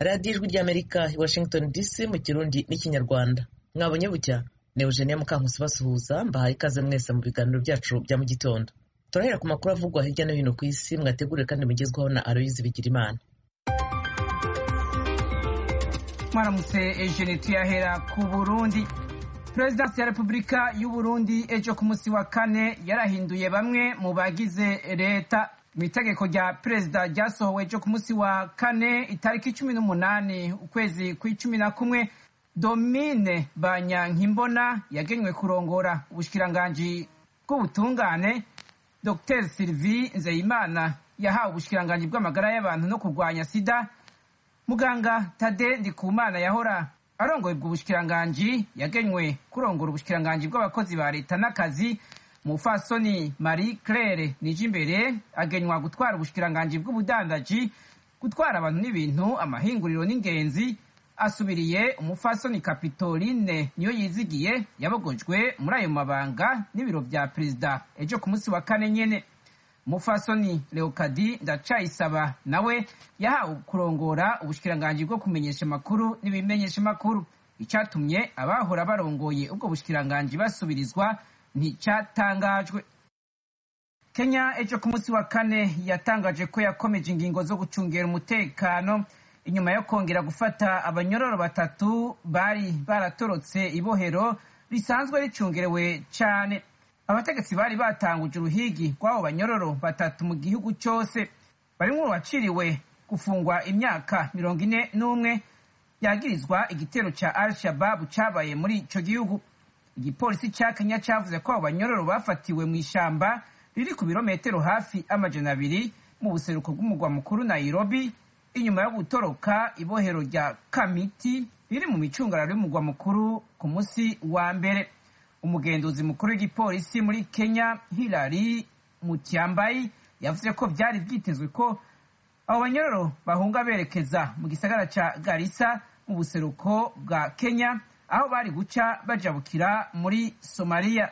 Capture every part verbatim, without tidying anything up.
radiyo ijwi ry'Amerika i Washington D C mu Kirundi n'Ikinyarwanda. Mwabonye bucya ni Eugenie Mukankusi basuhuza, mbahaye ikaze mwese mu biganiro byacu bya mu gitondo. Turahera ku makuru avugwa hirya no hino ku isi, mwategure kandi mugezwaho na Aloyizi Bigirimana. Mwaramutse Eugenie, tuyahera ku Burundi. President ya Republika y'u Burundi ejo ku munsi wa kane yarahinduye bamwe mu bagize leta. Mu itegeko rya perezida ryasohowe ejo ku munsi wa kane itariki cumi n'umunani ukwezi kw'icumi na kumwe, Domine Banyankimbona yagenywe kurongora ubushikiranganji bw'ubutungane. Docteur Sylvie Nzeyimana yahawe ubushikiranganji bw'amagara y'abantu no kurwanya sida. Muganga Tade Ndikumana yahora arongoye ubwo bushikiranganji yagenywe kurongora ubushikiranganji bw'abakozi ba leta n'akazi. Mufasoni Marie Claire Nijimbere agenywa gutwara ubushikiranganji bw'ubudandaji, gutwara abantu n'ibintu, amahinguriro n'ingenzi. Asubiriye umufasoni Capitoline niyo yizigiye yabogojwe muri ayo mabanga n'ibiro vya perezida ejo ku munsi wa kane nyene. Umufasoni Leokadi Ndacayisaba nawe yahawe kurongora ubushikiranganji bwo kumenyesha makuru n'ibimenyesha makuru. Icatumye abahora barongoye ubwo bushikiranganji basubirizwa nticatangajwe. Kenya ejo ku munsi wa kane yatangaje ko yakomeje ingingo zo gucungera umutekano inyuma yo kongera gufata abanyororo batatu bari baratorotse ibohero risanzwe ricungerewe cane. Abategetsi bari batanguje uruhigi rw'abo banyororo batatu mu gihugu cyose. Barimwo waciriwe gufungwa imyaka mirongo ine n'umwe yagirizwa igitero ca Al-Shabaab cabaye muri ico gihugu. Igipolisi ca Kenya cavuze ko abo banyororo bafatiwe mu ishamba riri ku birometero hafi amajana abiri mu buseruko bw'umugwa mukuru Nairobi, inyuma yo gutoroka ibohero rya Kamiti riri mu micungararo y'umugwa mukuru ku munsi wa mbere. Umugenduzi mukuru w'igipolisi muri Kenya Hilary Mutyambai yavuze ko vyari vyitezwe ko abo banyororo bahunga berekeza mu gisagara ca Garissa mu buseruko bwa Kenya, aho bari guca bajabukira muri Somalia.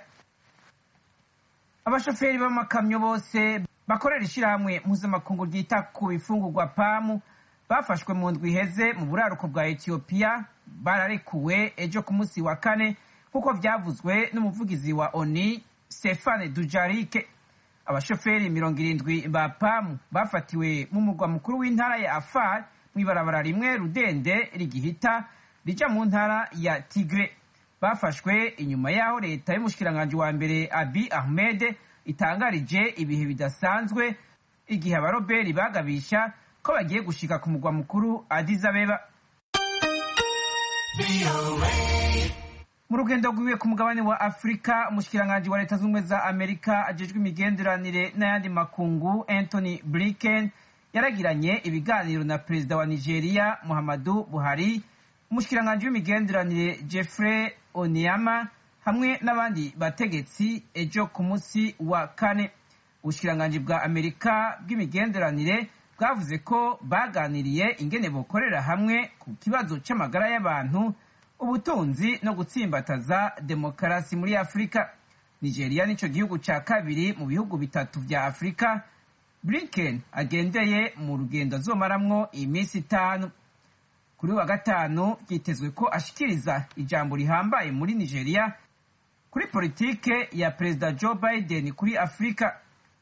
Abashoferi b'amakamyo bose bakorera ishirahamwe mpuzamakungu ryita ku bifungurwa pamu bafashwe mu ndwi iheze mu buraruko bwa Ethiopia bararekuwe ejo ku munsi wa kane kuko vyavuzwe n'umuvugizi wa O N U Stéphane Dujarric. Abashoferi mirongo irindwi ba pamu bafatiwe mu mugwa mukuru w'intara ya Afar mw'ibarabara rimwe rudende rigihita rija mu ntara ya Tigre. Bafashwe inyuma yaho leta y'umushikiranganji wa mbere Abiy Ahmed itangarije ibihe bidasanzwe igihe abaroberi bagabisha ko bagiye gushika ku mugwa mukuru Addis Abeba. Mu rugendo rwiwe ku mugabane wa Afrika, umushikiranganji wa leta z'ubumwe za Amerika ajejwe imigenderanire n'ayandi makungu Anthony Blinken yaragiranye ibiganiro na perezida wa Nigeria Muhammadu Buhari, umushikiranganji w'imigenderanire Jeffrey Onyema hamwe n'abandi bategetsi ejo ku munsi wa kane. Ubushikiranganji bwa Amerika bw'imigenderanire bwavuze ko baganiriye ingene bokorera hamwe ku kibazo c'amagara y'abantu, ubutunzi no gutsimbataza demokarasi muri Afrika. Nigeria nico gihugu ca kabiri mu bihugu bitatu vya Afrika Blinken agendeye mu rugendo azomaramwo iminsi itanu. Kuri wa gatanu vyitezwe ko ashikiriza ijambo rihambaye muri Nigeria kuri politike ya Perezida Joe Biden kuri Afrika.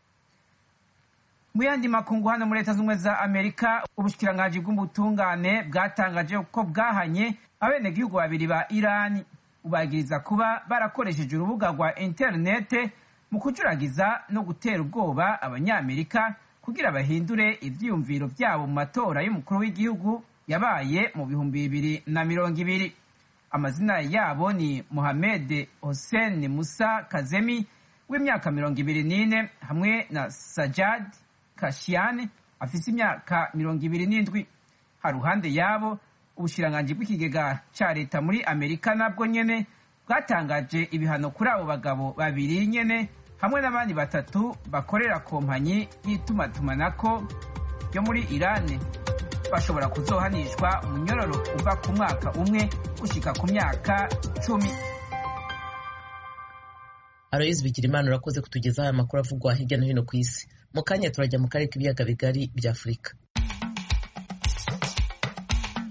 Mu yandi makungu hano muri leta z'ubumwe za Amerika, ubushikiranganji bw'ubutungane bwatangaje ko bwahanye abenegihugu babiri ba Irani ubagiriza kuba barakoresheje urubuga rwa interinete mu kujuragiza no gutera ubwoba abanyamerika kugira bahindure ivyiyumviro vyabo mu matora y'umukuru w'igihugu yabaye mu bihumbi bibiri na mirongo ibiri. Amazina yabo ni Mohamed Hossein Musa Kazemi w'imyaka mirongo ibiri n'ine hamwe na Sajad Kashiane afise imyaka mirongo ibiri n'indwi. Haruhande yabo, ubushikiranganji bw'ikigega ca leta muri Amerika nabwo nyene bwatangaje ibihano kuri abo bagabo babiri nyene hamwe n'abandi batatu bakorera kompanyi y'itumatumanako yo muri Irani. Bashobora kuzohanishwa umunyororo uva ku mwaka umwe gushika ku myaka cumi. Aloyizi Bigirimana urakoze kutugezaho aya makuru avugwa hirya no hino ku isi. Mu kanya turajya mu karere k'ibiyaga bigari bya Afurika.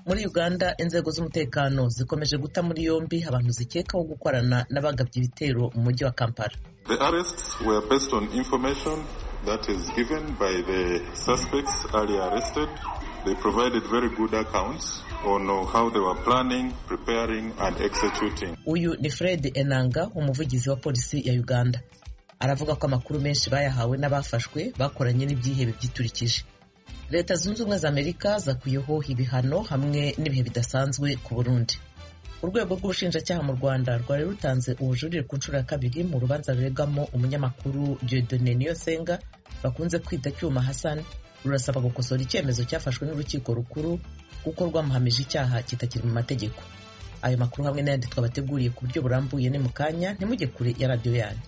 Muri Uganda inzego z'umutekano zikomeje guta muri yombi abantu zikekaho gukorana n'abagabye ibitero mu mujyi wa Kampala. The arrests were based on information that is given by the suspects earlier arrested. They provided very good accounts on how they were planning, preparing and executing. Uyu ni Fred Enanga, umuvugizi wa polisi ya Uganda. Aravuga ko amakuru menshi bayahawe n'abafashwe bakoranye n'ibyihebe byiturikije. Leta Zunze Ubumwe za Amerika zakuyeho ibihano hamwe n'ibihe bidasanzwe ku Burundi. Urwego rw'ubushinjacyaha mu Rwanda rwari rutanze ubujurire ku nshuro ya kabiri mu rubanza ruregamo umunyamakuru Dieudonné Niyosenga bakunze kwita Cyuma Hassan, rurasaba gukosora icyemezo cyafashwe n'urukiko rukuru kuko rwamuhamije icyaha kitakiri mu mategeko. Ayo makuru hamwe n'ayandi twabateguriye ku buryo burambuye ni mu kanya, ntimujye kure ya radiyo yanyu.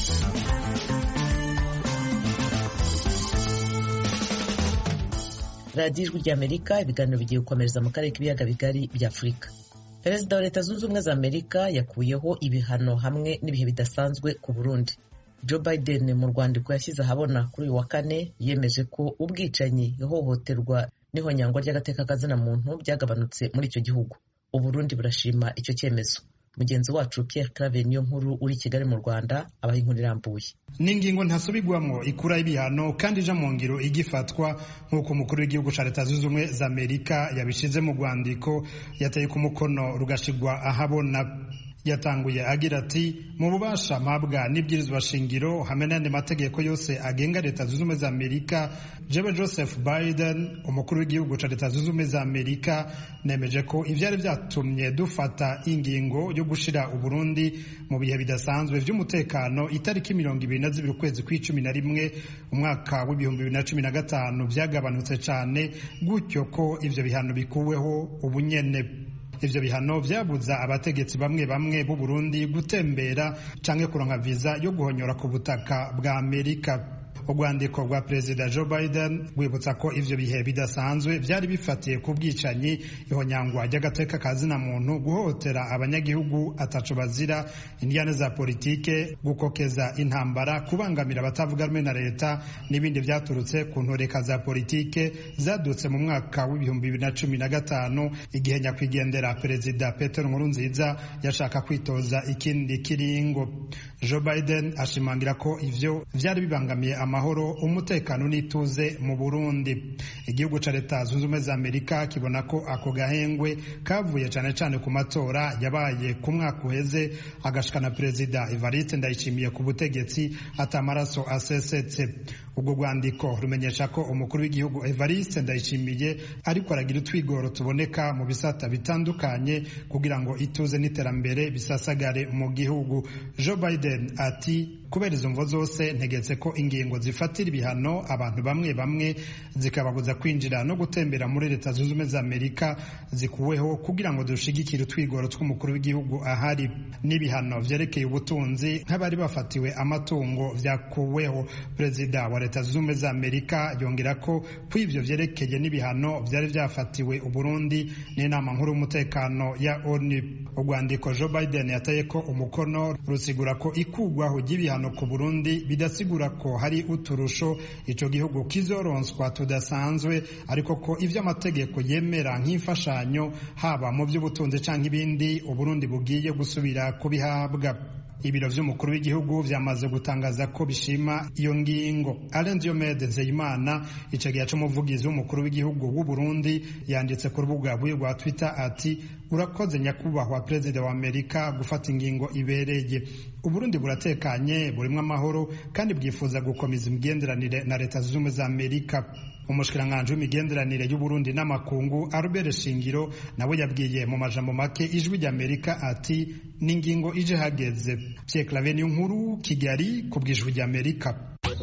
Radiyo Ijwi ry'Amerika, ibiganiro bigiye gukomereza mu karere k'ibiyaga bigari bya Afurika. Perezida wa Leta Zunze Ubumwe za Amerika yakuyeho ibihano hamwe n'ibihe bidasanzwe ku Burundi. Joe Biden mu rwandiko yashyize ahabona kuri uyu wa kane yemeje ko ubwicanyi, ihohoterwa n'ihonyangwa ry'agateka kazina muntu byagabanutse muri icyo gihugu. Uburundi burashima icyo cyemezo. Mugenzi wacu Pierre Claver niyo nkuru uri Kigali mu Rwanda abaha inkuru irambuye. N'ingingo ntasubigwamo ikura ibihano kandi ija mu ngiro igifatwa nk'uko umukuru w'igihugu ca Leta Zunze Ubumwe za Amerika yabishize mu rwandiko yateye ku mukono rugashigwa ahabona. Yatanguye agira ati mu bubasha mpabwa n'ibwirizwa shingiro hamwe n'andi mategeko yose agenga Leta Zunze Ubumwe za Amerika, jewe Joseph Biden umukuru w'igihugu ca Leta Zunze Ubumwe za Amerika nemeje ko ivyari vyatumye dufata ingingo yo gushira Uburundi mu bihe bidasanzwe vy'umutekano itariki mirongo ibiri na zibiri ukwezi kw'icumi na rimwe umwaka w'ibihumbi bibiri na cumi na gatanu vyagabanutse cane, gutyo ko ivyo bihano bikuweho ubunyene. Ivyo bihano vyabuza abategetsi bamwe bamwe b'u Burundi gutembera canke kuronka visa yo guhonyora ku butaka bwa Amerika. Urwandiko rwa Perezida Joe Biden rwibutsa ko ivyo bihe bidasanzwe vyari bifatiye ku bwicanyi, ihonyangwa ry'agateka kazina muntu, guhohotera abanyagihugu ataco bazira, indiyane za politike, gukokeza intambara, kubangamira abatavuga rumwe na leta n'ibindi vyaturutse ku ntoreka za politike zadutse mu mwaka w'ibihumbi bibiri na cumi na gatanu igihe nyakwigendera Perezida Petero Nkurunziza yashaka kwitoza ikindi kiringo. Joe Biden ashimangira ko ivyo vyari bibangamiye amahoro, umutekano n'ituze mu Burundi. Igihugu ca Leta Zunze Ubumwe za Amerika kibona ko ako gahengwe kavuye cane cane ku matora yabaye ku mwaka uheze agashikana Perezida Evariste Ndayishimiye ku butegetsi atamaraso asesetse. Ubwo rwandiko rumenyesha ko umukuru w'igihugu Evariste Ndayishimiye ariko aragira utwigoro tuboneka mu bisata bitandukanye kugira ngo ituze n'iterambere bisasagare mu gihugu. Joe Biden ati kubera izo mvo zose ntegetse ko ingingo zifatira ibihano abantu bamwe bamwe zikababuza kwinjira no gutembera muri Leta Zunze Ubumwe za Amerika zikuweho kugira ngo dushigikire utwigoro tw'umukuru w'igihugu ahari. N'ibihano vyerekeye ubutunzi nk'abari bafatiwe amatungo vyakuweho. Perezida wa Leta Zunze Ubumwe za Amerika yongera ko kw'ivyo vyerekeye n'ibihano vyari vyafatiwe Uburundi n'inama nkuru y'umutekano ya O N U. Urwandiko Joe Biden yataye ko umukono rusigura ko ikugwaho ry'ibihano ku Burundi bidasigura ko hari uturusho ico gihugu kizoronswa tudasanzwe, ariko ko ivyo amategeko yemera nk'imfashanyo haba mu by'ubutunzi canke ibindi Uburundi bugiye gusubira kubihabwa. Ibiro vy'umukuru w'igihugu vyamaze gutangaza ko bishima iyo ngingo. Alain Diomede Nzeyimana icegeya c'umuvugizi w'umukuru w'igihugu w'u Burundi yanditse ku rubuga rwa Twitter ati urakoze nyakubahwa Perezida wa Amerika gufata ingingo ibereye. Uburundi buratekanye, burimwo amahoro kandi bwifuza gukomeza imigenderanire na Leta Zunze Ubumwe za Amerika. Umushikiranganje w'imigenderanire y'u Burundi n'amakungu Albert Shingiro nawe yabwiye mu majambo make Ijwi ry'Amerika ati n'ingingo ije hageze. Pierre Claver niyo nkuru Kigali ku bw'Ijwi ry'Amerika.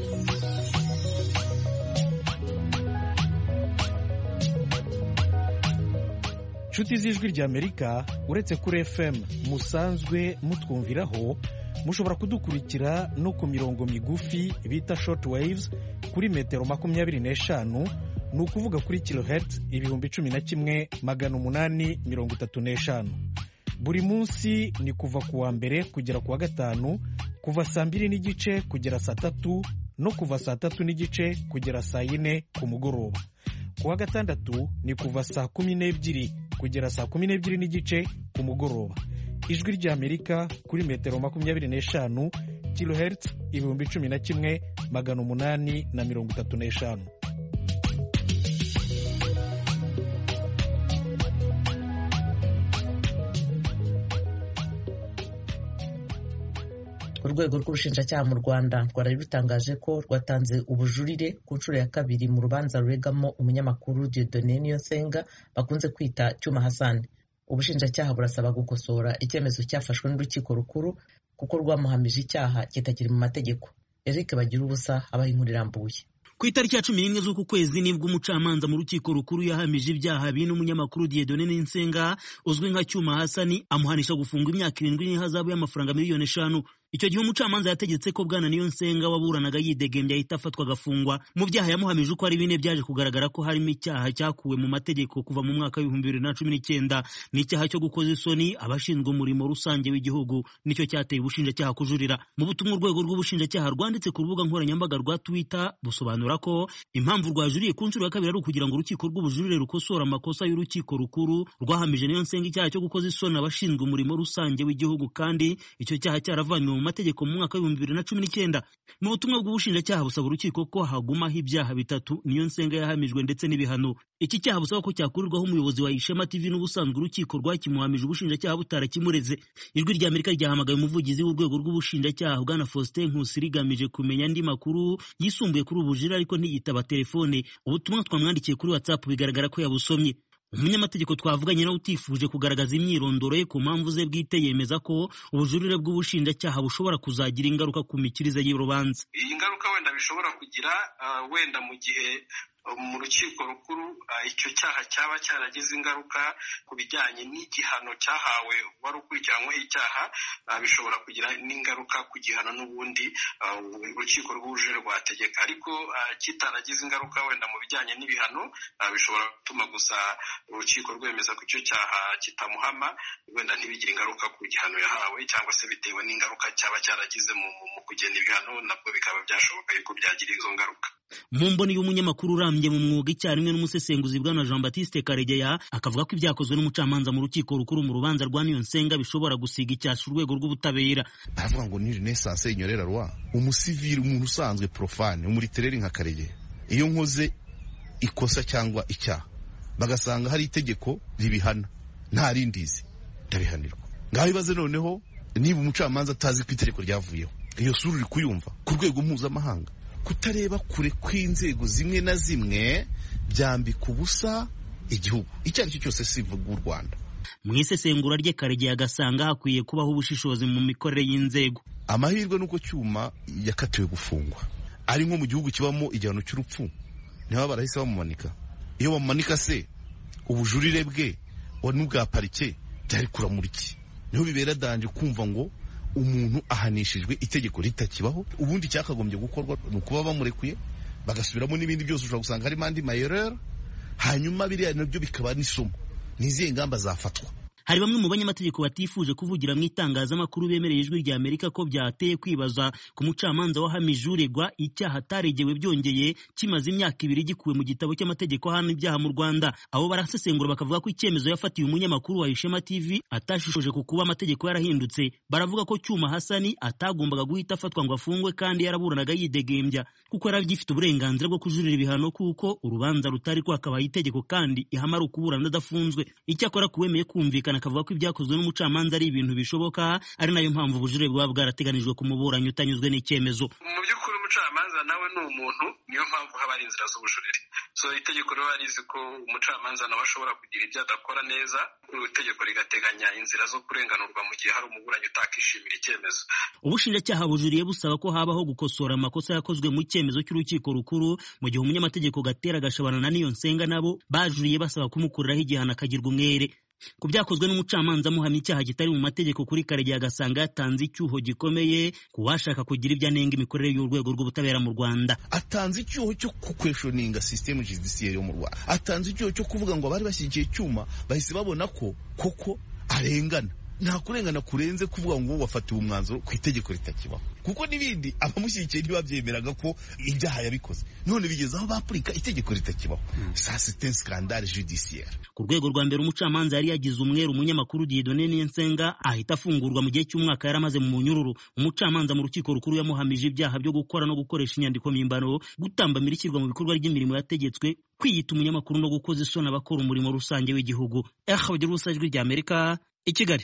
Nshuti z'Ijwi ry'Amerika, uretse kuri F M musanzwe mutwumviraho, mushobora kudukurikira no ku mirongo migufi bita short waves kuri metero makumyabiri n'eshanu, ni ukuvuga kuri kilohertz ibihumbi cumi na kimwe magana umunani mirongo itatu n'eshanu. Buri munsi ni kuva ku wa mbere kugera ku wa gatanu, kuva saa mbiri n'igice kugera saa tatu no kuva saa tatu n'igice kugera saa yine ku mugoroba. Ku wa gatandatu ni kuva saa kumi n'ebyiri kugera saa kumi n'ebyiri n'igice ku mugoroba. Ijwi ry'Amerika kuri metero makumyabiri n'eshanu kilohertz ibihumbi cumi na kimwe magana umunani na mirongo itatu n'eshanu. urwego rw'ubushinjacyaha mu Rwanda rwari rutangaje ko rwatanze ubujurire ku nshuro ya kabiri mu rubanza ruregamo umunyamakuru Dieudonné Niyonsenga bakunze kwita Cyuma Hassan. Ubushinjacyaha burasaba gukosora icyemezo cyafashwe n'urukiko rukuru kuko rwamuhamije icyaha kitakiri mu mategeko. Eric Bagirubusa abaha inkuru irambuye. Ku itariki ya cumi n'imwe z'uku kwezi nibwo umucamanza mu rukiko rukuru yahamije ibyaha bine umunyamakuru Dieudonné Niyonsenga uzwi nka Cyuma Hassan, amuhanisha gufungwa imyaka irindwi n'ihazabu y'amafaranga miliyoni eshanu. Icyo gihe umucamanza yategetse ko bwana Niyonsenga waburanaga yidegembya ahita afatwa agafungwa. Mu byaha yamuhamije uko ari bine byaje kugaragara ko harimo icyaha cyakuwe mu mategeko kuva mu mwaka w'ibihumbi bibiri na cumi n'icyenda n'icyaha cyo gukoza isoni abashinzwe umurimo rusange w'igihugu, nicyo cyateye ubushinjacyaha kujurira. Mu butumwa urwego rw'ubushinjacyaha rwanditse ku rubuga nkoranyambaga rwa Twitter busobanura ko impamvu rwajuriye ku nshuro ya kabiri ari ukugira ngo urukiko rw'ubujurire rukosora amakosa y'urukiko rukuru rwahamije Niyonsenga icyaha cyo gukoza isoni abashinzwe umurimo rusange w'igihugu, kandi icyo cyaha cyaravanywe mu mategeko mu mwaka w'ibihumbi bibiri na cumi n'icyenda. Mu butumwa bw'ubushinjacyaha busaba urukiko ko hagumaho ibyaha bitatu Niyonsenga yahamijwe ndetse n'ibihano. Iki cyaha busaba ko cyakurirwaho umuyobozi wa Ishema T V n'ubusanzwe urukiko rwakimuhamije ubushinjacyaha butarakimureze. Ijwi ry'Amerika ryahamagaye umuvugizi w'urwego rw'ubushinjacyaha bwana Faustin Nkusi rigamije kumenya andi makuru yisumbuye kuri ubujurire, ariko ntiyitaba telefone. Ubutumwa twamwandikiye kuri WhatsApp bigaragara ko yabusomye. Umunyamategeko twavuganye nawe utifuje kugaragaza imyirondoro ye ku mpamvu ze bwite yemeza ko ubujurire bw'ubushinjacyaha bushobora kuzagira ingaruka ku mikirize y'urubanza. Iyi ngaruka wenda bishobora kugira uh, wenda mu gihe mu rukiko rukuru icyo cyaha cyaba cyaragize ingaruka ku bijyanye n'igihano cyahawe wari ukurikiranyweho icyaha, bishobora kugira n'ingaruka ku gihano n'ubundi urukiko rw'ubujurire rwategeka. Ariko kitaragize ingaruka wenda mu bijyanye n'ibihano, bishobora gutuma gusa urukiko rwemeza ko icyo cyaha kitamuhama, wenda ntibigire ingaruka ku gihano yahawe, cyangwa se bitewe n'ingaruka cyaba cyaragize mu kugena ibihano, nabwo bikaba byashoboka yuko byagira izo ngaruka. Mu mboni y'umunyamakuru urambye mu mwuga icyarimwe n'umusesenguzi bwana Jean Baptiste Karegeya akavuga ko ibyakozwe n'umucamanza mu rukiko rukuru mu rubanza rwa Niyonsenga bishobora gusiga icyasha urwego rw'ubutabera. Aravuga ngo ni renaissance inyorera rwa umusivili, umuntu usanzwe profane umuritereri nka Karegeya, iyo nkoze ikosa cyangwa icyaha bagasanga hari itegeko ribihana nta rindizi ndabihanirwa. Ngaho ibaze noneho niba umucamanza atazi ko itegeko ryavuyeho, iyo sura uri kuyumva ku rwego mpuzamahanga. Kutareba kure kw'inzego zimwe na zimwe byambika ubusa igihugu icyo ari cyo cyose, sivuga u Rwanda. Mu isesengura rye Karegeya agasanga hakwiye kubaho ubushishozi mu mikorere y'inzego. Amahirwe nuko Cyuma yakatiwe gufungwa ari nko mu gihugu kibamo igihano cy'urupfu, niba barahise bamumanika. Iyo bamumanika se ubujurire bwe wa n'ubwa parike byari kuramuriki, niho bibera danje kumva ngo umuntu ahanishijwe itegeko ritakibaho. Ubundi cyakagombye gukorwa nukuba bamurekuye bagasubiramo n'ibindi byose, ushobora gusanga harimo andi mayerera, hanyuma biriya nabyo bikaba n'isomo n'izihe ngamba zafatwa. Hari bamwe mu banyamategeko batifuje kuvugira mu itangazamakuru bemereye Ijwi ry'Amerika ko byateye kwibaza ku mucamanza wahamije uregwa icyaha ataregewe byongeye kimaze imyaka ibiri gikuwe mu gitabo cy'amategeko hano ibyaha mu Rwanda. Abo barasesengura bakavuga ko icyemezo yafatiye umunyamakuru wa Ishema T V atashishoje ku kuba amategeko yarahindutse. Baravuga ko Cyuma Hassan atagombaga guhita afatwa ngo afungwe kandi yaraburanaga yidegembya kuko yari agifite uburenganzira bwo kujurira ibihano, kuko urubanza rutari rwakabaye itegeko kandi ihamara ukuburana adafunzwe. Icyakora kuwemeye kumvikana akavuga ko ibyakozwe n'umucamanza ari ibintu bishoboka, ari nayo mpamvu ubujurire buba bwarateganijwe ku muburanyi utanyuzwe n'icyemezo. Mu by'ukuri umucamanza nawe ni umuntu, niyo mpamvu haba hari inzira z'ubujurire. So itegeko rero rizi ko umucamanza nawe ashobora kugira ibyo adakora neza, itegeko rigateganya inzira zo kurenganurwa mu gihe hari umuburanyi utakishimira icyemezo. Ubushinjacyaha bujuriye busaba ko habaho gukosora amakosa yakozwe mu cyemezo cy'urukiko rukuru, mu gihe umunyamategeko Gatera Gashabana na Niyonsenga nabo bajuriye basaba kumukuriraho igihano akagirwa umwere. Ku byakozwe n'umucamanza muhamya icyaha kitari mu mategeko kuri Karegeya agasanga yatanze icyuho gikomeye ku washaka kugira ibyo anenga imikorere y'urwego rw'ubutabera mu Rwanda. Atanze icyuho cyo kukweshoninga system judiciaire yo mu Rwanda, atanze icyuho cyo kuvuga ngo abari bashyigikiye Cyuma bahise babona ko koko arengana, nta kurengana kurenze kuvuga ngo wafatiwe umwanzuro ku itegeko ritakibaho, kuko n'ibindi abamushyigikiye ntibabyemeraga ko ibyaha yabikoze, none bigeze aho bapurika itegeko ritakibaho. Ça c'est un scandale judiciaire. Ku rwego rwa mbere umucamanza yari yagize umweru umunyamakuru Dieudonné Niyonsenga ahita afungurwa mu gihe cy'umwaka yaramaze mu munyururu. Umucamanza mu rukiko rukuru yamuhamije ibyaha byo gukora no gukoresha inyandiko mpimbano, gutambamira ishyirwa mu bikorwa ry'imirimo yategetswe, kwiyita umunyamakuru no gukoza isoni abakora umurimo rusange w'igihugu. Eh, bagira ubusajwi rya Amerika i Kigali.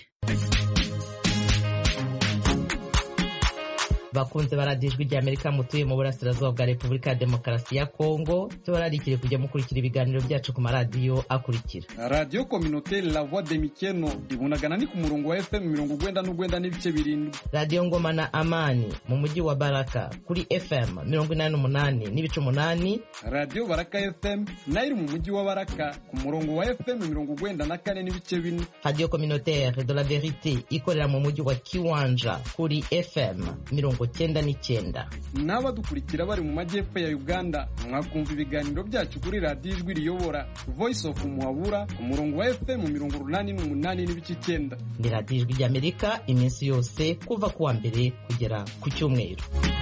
bakunze baradijwe rya Amerika mutuye mu burasirazuba bwa Repubulika ya Demokarasi ya Kongo, tubararikire kujya mukurikira ibiganiro byacu ku maradiyo akurikira: Radio Communautaire La Voix de Mikeno ibunagana ni ku murongo wa F M mirongo ugwenda n'ugwenda n'ibice birindwi. Radio Ngoma na Amani mu mujyi wa Baraka kuri F M mirongo inani n'umunani n'ibice umunani. Radio Baraka F M nayo iri mu mujyi wa Baraka ku murongo wa F M mirongo ugwenda na kane n'ibice bine. Radio Communautaire de la Vérité ikorera mu mujyi wa Kiwanja kuri F M mirongo cyenda n'icyenda. N'abadukurikira bari mu majyepfo ya Uganda mwakumva ibiganiro byacu kuri Radio Ijwi Riyobora Voice of Muhabura ku murongo wa F M mirongo urunani n'umunani n'ibice icyenda. Ni Radio Ijwi ry'Amerika iminsi yose kuva kuwa mbere kugera ku cyumweru.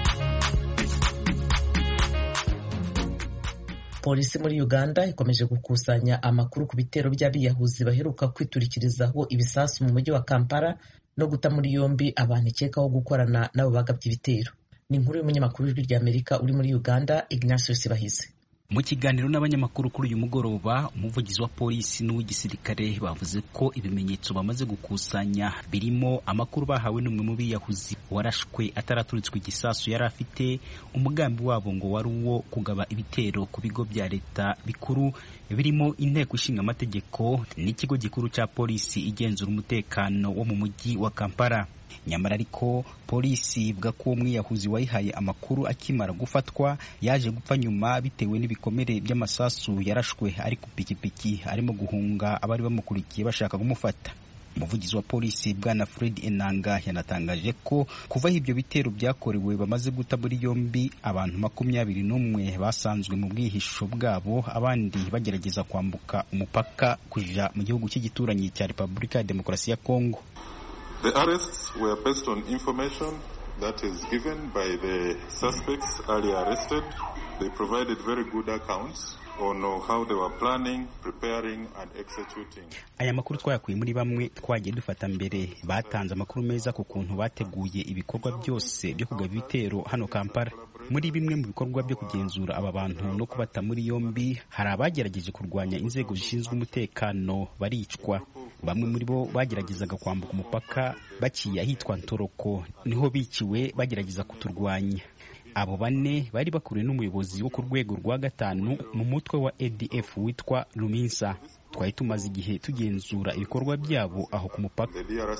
Polisi muri Uganda ikomeje gukusanya amakuru ku bitero by'abiyahuzi baheruka kwiturikirizaho ibisasu mu mujyi wa Kampala no guta muri yombi abantu ikekaho gukorana n'abo bagabye ibitero. Ni inkuru y'umunyamakuru w'Ijwi ry'Amerika uri muri Uganda, Ignatius Bahizi. Mu kiganiro n'abanyamakuru kuri uyu mugoroba, umuvugizi wa polisi n'uw'igisirikare bavuze ko ibimenyetso bamaze gukusanya birimo amakuru bahawe n'umwe mu biyahuzi warashwe ataraturitswe igisasu yari afite. Umugambi wabo ngo wari uwo kugaba ibitero ku bigo bya leta bikuru birimo inteko ishinga amategeko n'ikigo gikuru cya polisi igenzura umutekano wo mu mujyi wa Kampala. Nyamara ariko polisi ivuga ko umwiyahuzi wayihaye amakuru akimara gufatwa yaje gupfa nyuma bitewe n'ibikomere by'amasasu yarashwe ari ku pikipiki arimo guhunga abari bamukurikiye bashaka kumufata. Umuvugizi wa polisi Bwana Fred Enanga yanatangaje ko kuva ibyo bitero byakorewe bamaze guta muri yombi abantu makumyabiri n'umwe basanzwe mu bwihisho bwabo, abandi bagerageza kwambuka umupaka kuja mu gihugu cy'igituranyi cya Repubulika ya Demokarasi ya Kongo. The arrests were based on information that is given by the suspects earlier arrested. They provided very good accounts on how they were planning, preparing and executing. Aya makuru twayakuye muri bamwe twagiye dufata mbere, batanze amakuru meza ku kuntu bateguye ibikorwa byose byo kugaba ibitero hano Kampala. Muri bimwe mu bikorwa byo kugenzura aba bantu no kubata muri yombi, hari abagerageje kurwanya inzego zishinzwe umutekano baricwa. Bamwe muri bo bageragezaga kwambuka umupaka baciye ahitwa Ntoroko, niho biciwe bagerageza kuturwanya. Abo bane bari bakuriwe n'umuyobozi wo ku rwego rwa gatanu mu mutwe wa A D F witwa Luminsa. Twari tumaze igihe tugenzura ibikorwa byabo aho ku mupaka.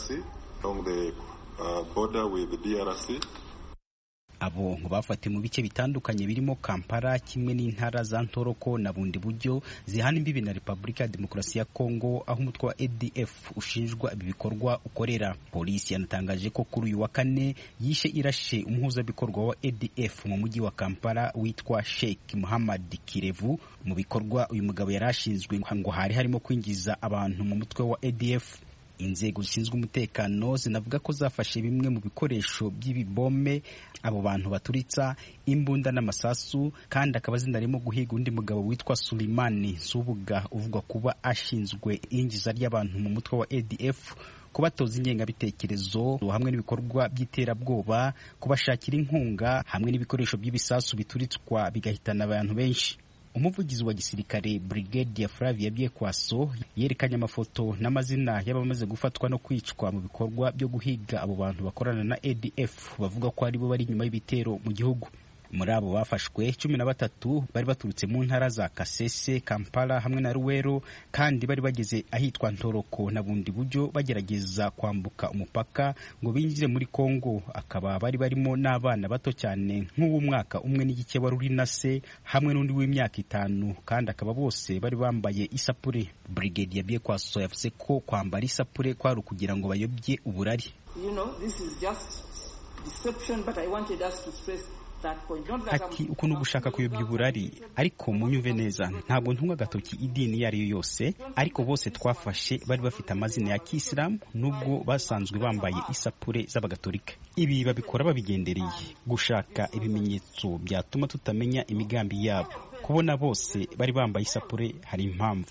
Abo bafate mu bice bitandukanye birimo Kampala kimwe n'intara za Ntoroko na bundi buryo zihana imbibi na Repubulika ya Demokarasi ya Kongo, aho umutwe wa A D F ushinjwa ibi bikorwa ukorera. Polisi yanatangaje ko kuri uyu wa kane yishe irashe umuhuzabikorwa wa A D F mu mujyi wa Kampala witwa Sheikh Muhammad Kirevu. Mu bikorwa uyu mugabo yarashinzwe ngo hari harimo kwinjiza abantu mu mutwe wa A D F. Inzego zishinzwe umutekano zinavuga ko zafashe bimwe mu bikoresho by'ibibome abo bantu baturitsa, imbunda n'amasasu, kandi akaba zinarimo guhiga undi mugabo witwa Sulimani Subuga uvugwa kuba ashinzwe injiza ry'abantu mu mutwe wa A D F, kubatoza ingengabitekerezo hamwe n'ibikorwa by'iterabwoba, kubashakira inkunga hamwe n'ibikoresho by'ibisasu bituritswa bigahitana abantu benshi. Umuvugizi wa gisirikare Brigadier Flavia Byekwaso yerekanye amafoto n'amazina y'abamaze gufatwa no kwicwa mu bikorwa byo guhiga abo bantu bakorana na A D F bavuga ko ari bo bari nyuma y'ibitero mu gihugu. Muri abo bafashwe cumi na batatu bari baturutse mu ntara za Kasese, Kampala hamwe na Ruwero, kandi bari bageze ahitwa Ntoroko na bundi buryo bagerageza kwambuka umupaka ngo binjire muri Kongo. Akaba bari barimo n'abana bato cyane nk'uw'umwaka umwe n'igice wari uri na se hamwe n'undi w'imyaka itanu, kandi akaba bose bari bambaye isapure. Brigadier Byekwaso yavuze ko kwambara isapure kwari kugira ngo bayobye uburari. You know, this is just deception, but I wanted us to stress ati ukuntu gushaka kuyobya uburari, ariko munyumve neza, ntabwo ntunga agatoki idini iyo ari yo yose, ariko bose twafashe bari bafite amazina ya Kisilamu nubwo basanzwe bambaye isapure z'abagatolika. Ibi babikora babigendereye gushaka ibimenyetso byatuma tutamenya imigambi yabo. Kubona bose bari bambaye isapure hari impamvu.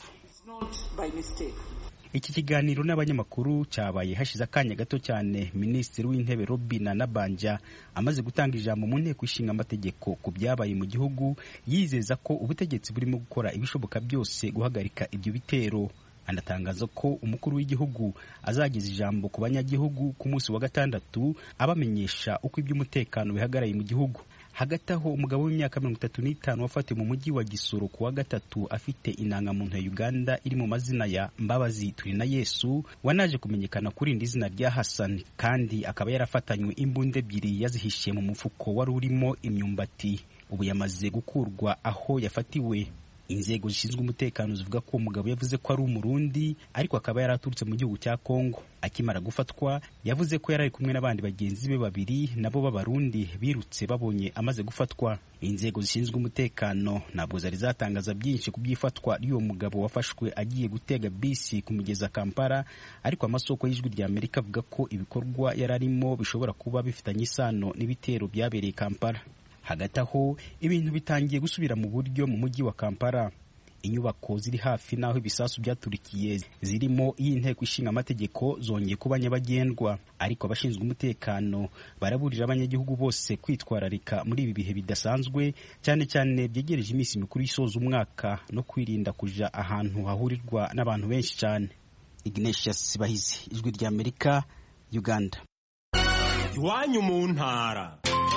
Iki kiganiro n'abanyamakuru cyabaye hashize akanya gato cyane Minisitiri w'Intebe Robin Nabanja amaze gutanga ijambo mu nteko ishinga amategeko ku byabaye mu gihugu, yizeza ko ubutegetsi burimo gukora ibishoboka byose guhagarika ibyo bitero. Anatangaza ko umukuru w'igihugu azageza ijambo ku banyagihugu ku munsi wa gatandatu abamenyesha uko iby'umutekano bihagaraye mu gihugu. Hagati aho umugabo w'imyaka mirongo itatu n'itanu wafatiwe mu mujyi wa Gisoro ku wa gatatu afite indangamuntu ya Uganda iri mu mazina ya Mbabazi Turinayesu, wanaje kumenyekana kuri indi zina rya Hassan, kandi akaba yarafatanywe imbunda ebyiri yazihishiye mu mufuko wari urimo imyumbati. Ubu yamaze gukurwa aho yafatiwe. Inzego zishinzwe umutekano zivuga ko umugabo yavuze ko ari umurundi, ariko akaba yaraturutse mu gihugu cya Kongo. Akimara gufatwa yavuze ko yari kumwe n'abandi bagenzi be babiri nabo b'abarundi birutse babonye amaze gufatwa. Inzego zishinzwe umutekano ntabwo zari zatangaza byinshi ku byifatwa ry'uwo mugabo wafashwe agiye gutega bisi kumugeza Kampala, ariko amasoko y'ijwi rya Amerika avuga ko ibikorwa yararimo bishobora kuba bifitanye isano n'ibitero byabereye Kampala. Hagati aho ibintu bitangiye gusubira mu buryo mu mujyi wa Kampala. Inyubako ziri hafi naho ibisasu byaturikiye zirimo y'inteko ishinga amategeko zongeye kuba nyabagendwa, ariko abashinzwe umutekano baraburira abanyagihugu bose kwitwararika muri ibi bihe bidasanzwe, cyane cyane byegereje iminsi mikuru isoza umwaka, no kwirinda kuja ahantu hahurirwa n'abantu benshi cyane. Ignatius Bahizi, ijwi rya Amerika, Uganda. Iwanyu mu ntara.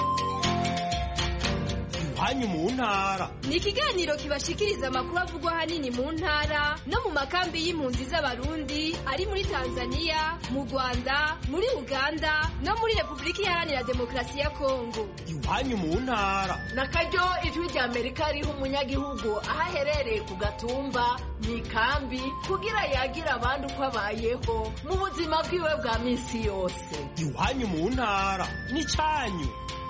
Iwanyu mu ntara ni ikiganiro kibashikiriza amakuru avugwa ahanini mu ntara no mu makambi y'impunzi z'abarundi ari muri Tanzania, mu Rwanda, muri Uganda no muri Repubulika Iharanira Demokarasi ya Kongo. Iwanyu mu ntara nakaryo ijwi rya Amerika riha umunyagihugu aho aherereye ku gatumba, mu ikambi, kugira yagira abandi uko abayeho mu buzima bwiwe bwa minsi yose. Iwanyu mu ntara ni cyanyu.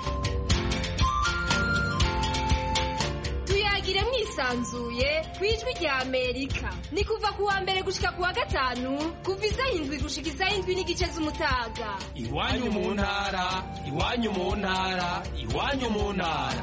Tuyagire mwisanzuye kwijwi rya Amerika. Ni kuva ku wa mbere gushika ku wa gatanu, kuva isaha indwi gushika isaha indwi n'igice z'umutaga. Iwanyu mu ntara, iwanyu mu ntara, iwanyu mu ntara.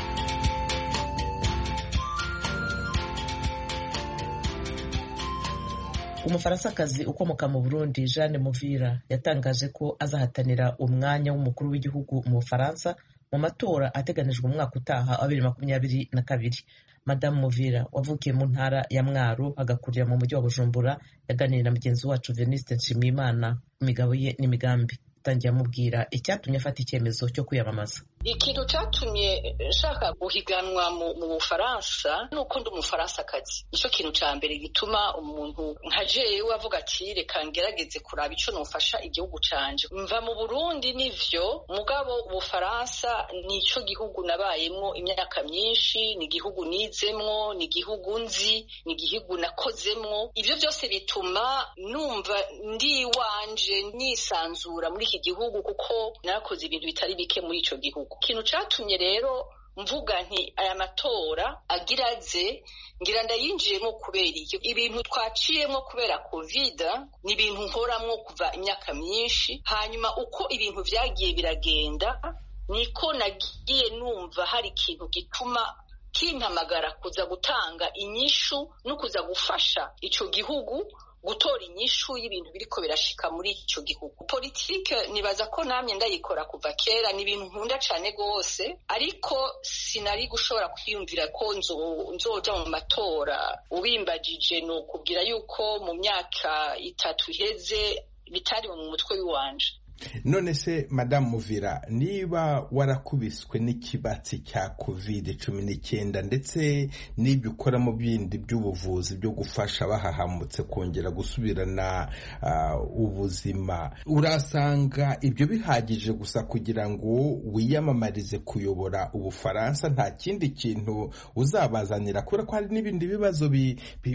Umufaransa-kazi ukomoka mu Burundi Jeanne Muvira yatangaje ko azahatanira umwanya w'umukuru w'igihugu mu Bufaransa mu matora ateganijwe mu mwaka utaha wa bibiri makumyabiri na kabiri. Madamu Muvira wavukiye mu ntara ya Mwaro agakurira mu mujyi wa Bujumbura yaganiriye na mugenzi wacu Veniste Nshimiyimana ku migabo ye n'imigambi. Tangiye amubwira icyatumye afata icyemezo cyo kwiyamamaza. Ikintu cyatumye nshaka guhiganwa mu Bufaransa nuko ndi umufaransa-kazi. Nicyo kintu cya mbere gituma umuntu nka jewe avuga ati reka ngerageze kuraba icyo nofasha igihugu canje. Mva mu Burundi nivyo, mugabo Ubufaransa nico gihugu nabayemwo imyaka myinshi, ni igihugu nizemwo, ni igihugu nzi, ni igihugu nakozemwo. Ivyo byose bituma numva ndi wanje nisanzura muri iki gihugu kuko narakoze ibintu bitari bike muri ico gihugu. Ikintu catumye rero mvuga nti aya matora agiraze ngira ndayinjiyemo kubera iyo ibintu twaciyemo kubera covid ni ibintu nkoramwo kuva imyaka myinshi, hanyuma uko ibintu vyagiye biragenda niko nagiye numva hari ikintu gituma kimpamagara kuza gutanga inyishu no kuza gufasha ico gihugu gutora inyishu y'ibintu biriko birashika muri ico gihugu. Politike nibaza ko namye ndayikora kuva kera, ni ibintu nkunda cane gose, ariko sinari gushobora kwiyumvira ko nzoja mu matora. Ubimbajije no kubwira yuko mu myaka itatu iheze bitari mu mutwe w'iwanje. None se Madame Muvira, niba warakubiswe n'ikibatsi cya covid cumi n'icyenda ndetse n'ibyo ukora mu bindi by'ubuvuzi byo gufasha bahahamutse kongera gusubirana uh, ubuzima, urasanga ibyo bihagije gusa kugira ngo wiyamamarize kuyobora Ubufaransa? Nta kindi kintu uzabazanira, kubera ko hari n'ibindi bibazo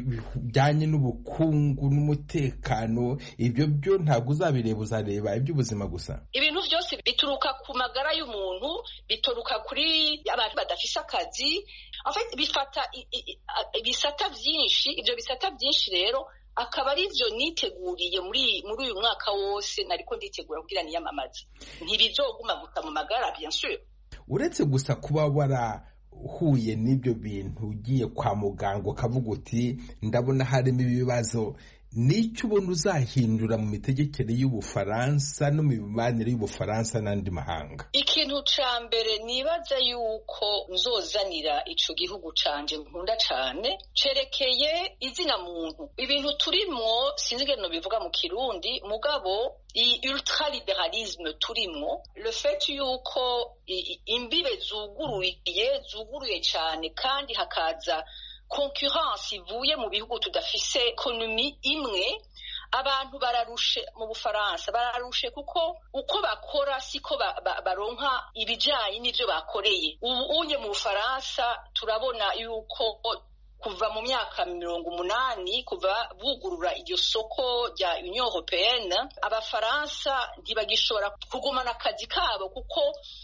bijyanye n'ubukungu n'umutekano, ibyo byo ntabwo uzabireba, uzareba iby'ubuzima by'ubuzima gusa? Ibintu byose bituruka ku magara y'umuntu, bituruka kuri abantu badafise akazi, en fait bifata ibisata byinshi. Ibyo bisata byinshi rero akaba ari byo niteguriye muri muri uyu mwaka wose, nariko nditegura kugira niyamamaze. Ntibizoguma gusa mu magara bien sûr. Uretse gusa kuba warahuye n'ibyo bintu, ugiye kwa muganga ukavuga uti ndabona harimo ibibazo, n'icyo ubona uzahindura mu mitegekere y'Ubufaransa no mu mibanire y'Ubufaransa n'andi mahanga? Ikintu ca mbere nibaza yuko nzozanira ico gihugu canje nkunda cane cerekeye izina muntu. Ibintu turimwo sinzi ngene bivuga mu Kirundi, mugabo i ultraliberalisme turimwo, le fait yuko imbibe zuguruye zuguruye cane kandi hakaza concurrence ivuye mu bihugu tudafise ekonomi imwe. Abantu bararushe mu Bufaransa, bararushe kuko uko bakora siko ba, ba, baronka ibijanye n'ivyo bakoreye. Ubu unye mu Bufaransa turabona yuko kuva mu myaka mirongo umunani kuva bugurura iryo soko rya Union Européenne, Abafaransa ntibagishobora kugumana akazi kabo kuko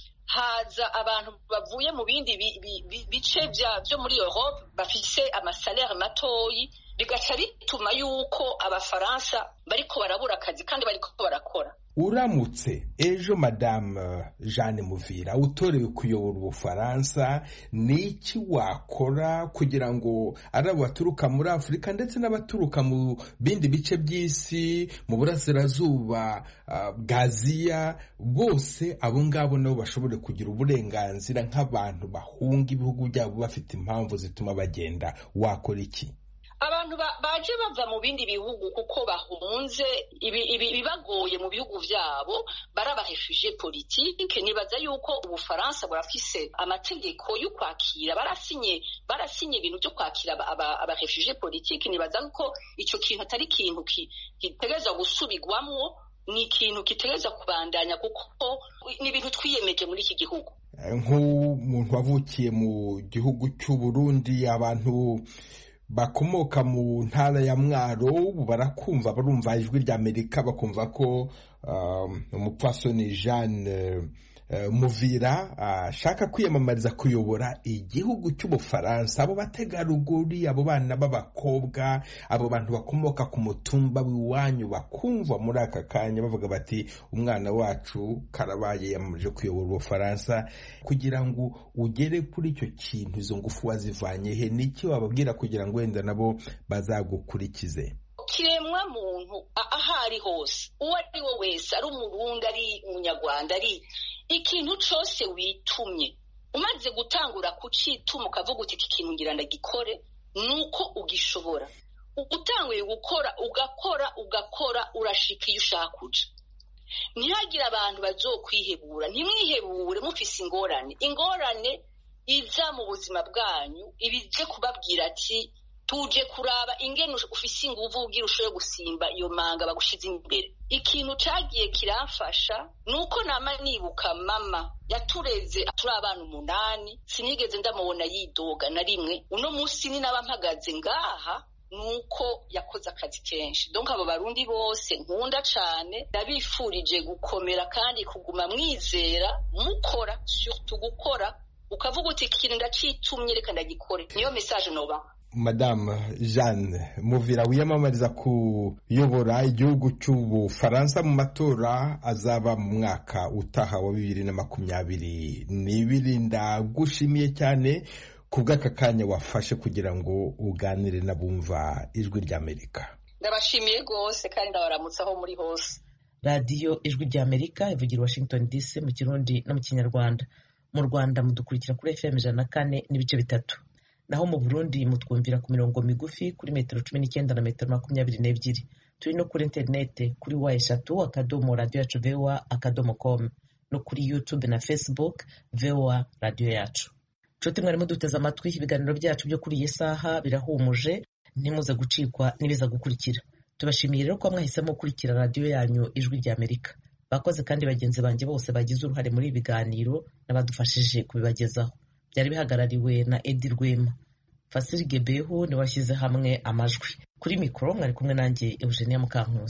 haza abantu bavuye mu bindi bice byo muri Europe bafise amasalaire matoyi, bigaca bituma yuko Abafaransa bariko barabura akazi kandi bariko barakora. Uramutse ejo Madame Jeanne Muvira utorewe kuyobora Ubufaransa, n'iki wakora kugira ngo arabo baturuka muri Afurika ndetse n'abaturuka mu bindi bice by'isi, mu burasirazuba bwa Aziya, bose abo ngabo nabo bashobore kugira uburenganzira nk'abantu bahunga ibihugu byabo bafite impamvu zituma bagenda? Wakora iki? Abantu baje bava mu bindi bihugu kuko bahunze ibibagoye mu bihugu vyabo, baraba refugee politique. Nibaza yuko Ubufaransa burafise amategeko yo kwakira, barasinye barasinye ibintu byo kwakira aba refugee politique. Nibaza ko ico kintu atari kintu kitegereza gusubigwamwo, ni ikintu kitegereza kubandanya kuko ni ibintu twiyemeje muri iki gihugu. Nk'umuntu wavukiye mu gihugu cy'u Burundi, abantu bakomoka mu ntara ya Mwaro barakumva, barumva ijwi rya Amerika, bakumva ko um, umupfasoni Jeanne uh, Muvira ashaka uh, kwiyamamariza kuyobora igihugu cy'Ubufaransa. Abo bategarugori, abo bana b'abakobwa, abo bantu bakomoka ku mutumba w'iwanyu bakumva muri aka kanya bavuga bati umwana wacu karabaye yamuje kuyobora Ubufaransa. Kugira ngo ugere kuri icyo kintu, izo ngufu wazivanye he? Niki wababwira kugira ngo wenda nabo bazagukurikize? Kiremwa muntu ahari hose, uwo ari wo wese, ari umurundi, ari umunyarwanda, ari ikintu cyose witumye, umaze gutangura kucituma ukavuga uti iki kintu ngira ndagikore, nuko ugishobora. Utanguye gukora ugakora ugakora urashika iyo ushaka kuja. Ntihagire abantu bazokwihebura, ntimwihebure mufise ingorane. Ingorane iza mu buzima bwanyu ibije kubabwira ati tuje kuraba ingene ufise inguvu ugira ushoye gusimba iyo manga bagushize imbere. Ikintu cagiye kiramfasha nuko nama nibuka mama yatureze turi abana umunani, sinigeze ndamubona yidoga na rimwe. Uno munsi ni nabampagaze ngaha nuko yakoze akazi kenshi. Donc abo barundi bose nkunda cane, ndabifurije gukomera kandi kuguma mwizera, mukora, surtout gukora, ukavuga uti ikintu ndacitumye reka ndagikore. Niyo message noba. Madame Jeanne Muvira wiyamamariza kuyobora igihugu cy'Ubufaransa mu matora azaba mu mwaka utaha wa bibiri na makumyabiri n'ibiri. Ndagushimiye cyane kubw'aka kanya wafashe kugira ngo uganire n'abumva ijwi ry'Amerika. Ndabashimiye rwose kandi ndabaramutsa aho muri hose. Radiyo ijwi ry'Amerika ivugira Washington D C mu Kirundi no mu Kinyarwanda. Mu Rwanda mudukurikira kuri F M ijana na kane n'ibice bitatu. Naho mu Burundi mutwumvira ku mirongo migufi kuri metero cumi n'icyenda na metero makumyabiri n'ebyiri. Turi no kuri interinete kuri wa eshatu akadomo radio yacu V O A akadomo com, no kuri YouTube na Facebook V O A radio yacu. Nshuti mwarimo duteze amatwi, ibiganiro byacu byo kuri iyi saha birahumuje, ntimuze gucikwa n'ibiza gukurikira. Tubashimiye rero ko mwahisemo gukurikira radio yanyu ijwi ry'Amerika. Bakoze kandi bagenzi banjye bose bagize uruhare muri ibi biganiro n'abadufashije kubibagezaho. Byari bihagarariwe na Edi Rwema. Fasiri Gebehu ni washyize hamwe amajwi. Kuri mikoro mwari kumwe nanjye Eugenia Mukankusi.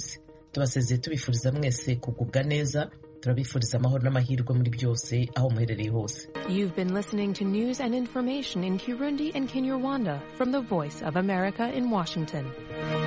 tubasezeye tubifuriza mwese kugubwa neza, turabifuriza amahoro n'amahirwe muri byose aho muherereye hose. You've been listening to news and information in Kirundi and Kinyarwanda from the Voice of America in Washington.